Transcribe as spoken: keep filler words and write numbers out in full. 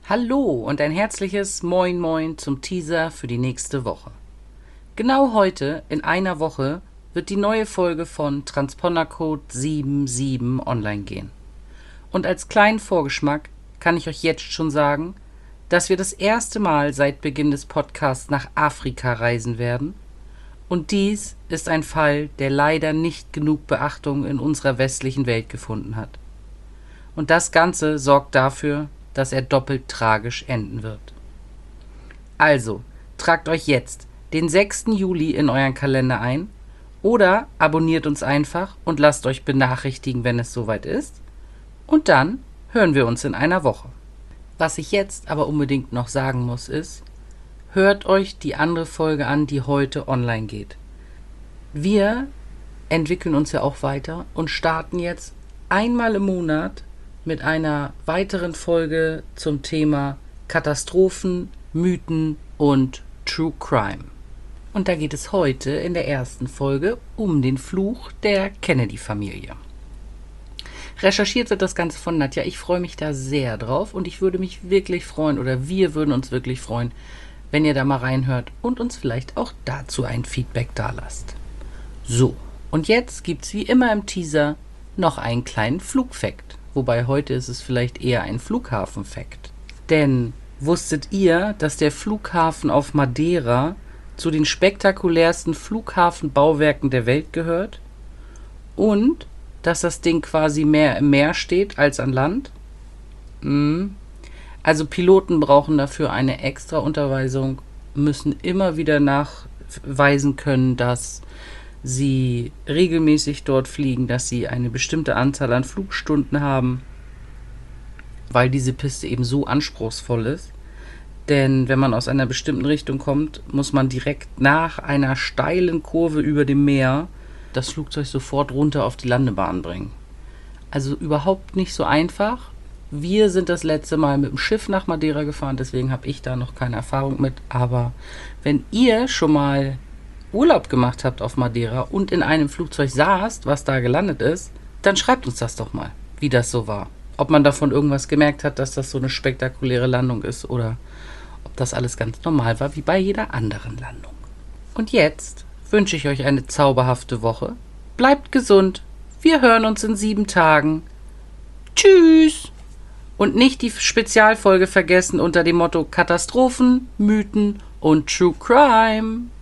Hallo und ein herzliches Moin Moin zum Teaser für die nächste Woche. Genau heute, in einer Woche, wird die neue Folge von Transpondercode sieben sieben online gehen. Und als kleinen Vorgeschmack kann ich euch jetzt schon sagen, dass wir das erste Mal seit Beginn des Podcasts nach Afrika reisen werden. Und dies ist ein Fall, der leider nicht genug Beachtung in unserer westlichen Welt gefunden hat. Und das Ganze sorgt dafür, dass er doppelt tragisch enden wird. Also, tragt euch jetzt den sechsten Juli in euren Kalender ein oder abonniert uns einfach und lasst euch benachrichtigen, wenn es soweit ist. Und dann hören wir uns in einer Woche. Was ich jetzt aber unbedingt noch sagen muss ist, hört euch die andere Folge an, die heute online geht. Wir entwickeln uns ja auch weiter und starten jetzt einmal im Monat mit einer weiteren Folge zum Thema Katastrophen, Mythen und True Crime. Und da geht es heute in der ersten Folge um den Fluch der Kennedy-Familie. Recherchiert wird das Ganze von Nadja. Ich freue mich da sehr drauf und ich würde mich wirklich freuen, oder wir würden uns wirklich freuen, wenn ihr da mal reinhört und uns vielleicht auch dazu ein Feedback dalasst. So, und jetzt gibt's wie immer im Teaser noch einen kleinen Flugfact. Wobei heute ist es vielleicht eher ein Flughafenfakt. Denn wusstet ihr, dass der Flughafen auf Madeira zu den spektakulärsten Flughafenbauwerken der Welt gehört? Und dass das Ding quasi mehr im Meer steht als an Land? Mhm. Also Piloten brauchen dafür eine extra Unterweisung, müssen immer wieder nachweisen können, dass sie regelmäßig dort fliegen, dass sie eine bestimmte Anzahl an Flugstunden haben, weil diese Piste eben so anspruchsvoll ist. Denn wenn man aus einer bestimmten Richtung kommt, muss man direkt nach einer steilen Kurve über dem Meer das Flugzeug sofort runter auf die Landebahn bringen. Also überhaupt nicht so einfach. Wir sind das letzte Mal mit dem Schiff nach Madeira gefahren, deswegen habe ich da noch keine Erfahrung mit. Aber wenn ihr schon mal Urlaub gemacht habt auf Madeira und in einem Flugzeug saßt, was da gelandet ist, dann schreibt uns das doch mal, wie das so war. Ob man davon irgendwas gemerkt hat, dass das so eine spektakuläre Landung ist oder ob das alles ganz normal war, wie bei jeder anderen Landung. Und jetzt wünsche ich euch eine zauberhafte Woche. Bleibt gesund. Wir hören uns in sieben Tagen. Tschüss! Und nicht die Spezialfolge vergessen unter dem Motto Katastrophen, Mythen und True Crime.